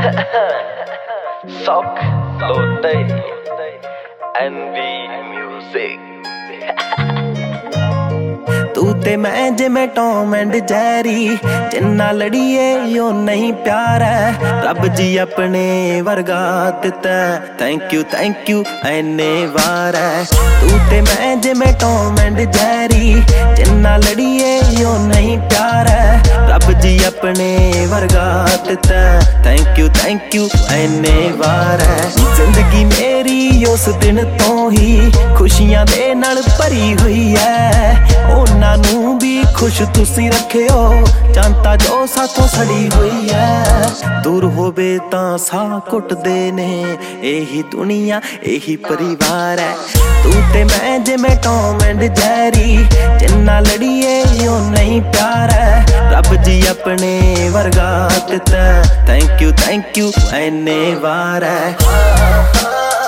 Sock, Lotte, NV Music। तू ते मैं जिमें टॉम एंड जेरी, जिन्ना लड़िए ओ नहीं प्यार है। रब जी अपने वर्गा दिता, थैंक यू ऐने वार है। तू ते मैं जिमें टॉम एंड जेरी, जिन्ना लड़िए ओ नहीं प्यार है। रब जी अपने वर्गा दिता, थैंक यू ऐने वार है। जिंदगी मेरी उस दिन तो ही खुशियां दे नाल भरी हुई है। उन्हां नूं भी खुश तुसी रखियो, जानता जो साथों सड़ी हुई है। दूर होवे तां साह घुटदे ने, यही दुनिया यही परिवार है। तू ते मैं जिमें टॉम एंड जेरी, जिन्ना लड़िए ओ नहीं प्यार है। रब जी अपने वर्गा दिता, थैंक यू ऐने वार है।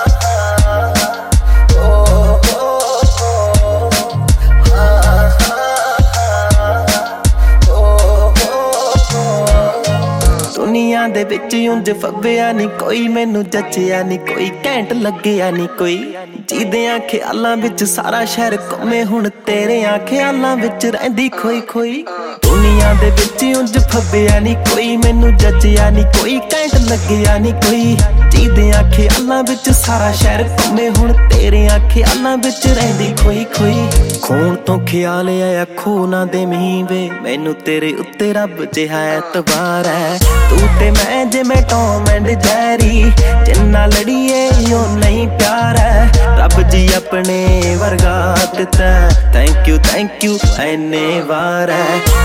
दुनिया दे विच उंज फब्बिया नी कोई, मैनू जचिया नी कोई, घैंट लग्गिया नी कोई। जीदियां ख्यालां विच सारा शहर घुमे, हुण तेरियां ख्यालां विच रहिंदी खोई खोई। दुनिया दे विच उंज फब्बिया नी कोई, मैनू जचिया नी कोई, घैंट लग्गिया नी कोई। जीदियां ख्यालां विच सारा शहर घुमे, हुण तेरियां ख्यालां विच रहिंदी खोई खोई। खून तो ख्याल आया खो ना दे मीं वे, मैनू तेरे उत्ते रब जिहा एतबार है। तू ते मैं जिमें टॉम एंड जेरी, जिन्ना लड़िए ओ नहीं प्यार है। रब जी अपने वर्गा दिता, थैंक यू ऐने वार है।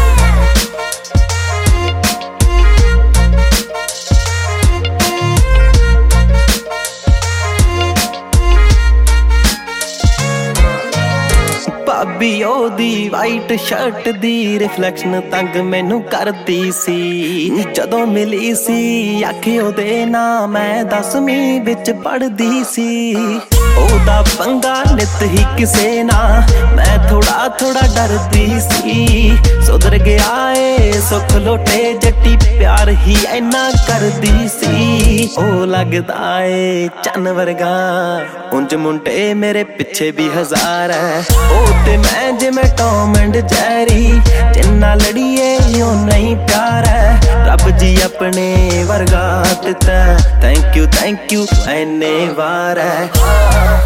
भाभी ओदी वाइट शर्ट दी रिफ्लैक्शन तंग मैनू करदी सी। जदों मिली सी आखे ओदे ना, मैं 10वीं विच पढ़दी सी। ओदा पंगा नित ही किसे ना, मैं थोड़ा डरदी सी। सुधर गया ए सुख लोटे जट्टी, प्यार ही ऐना करदी सी। ओ लगदा ए चन्न वर्गा, उंज मुंडे मेरे पिछे भी हजार है। ओ ते मैं जिमें टॉम एंड जेरी, जिन्ना लड़िए ओ नहीं प्यार है। रब जी अपने वर्गा दिता, थैंक यू ऐने वार है।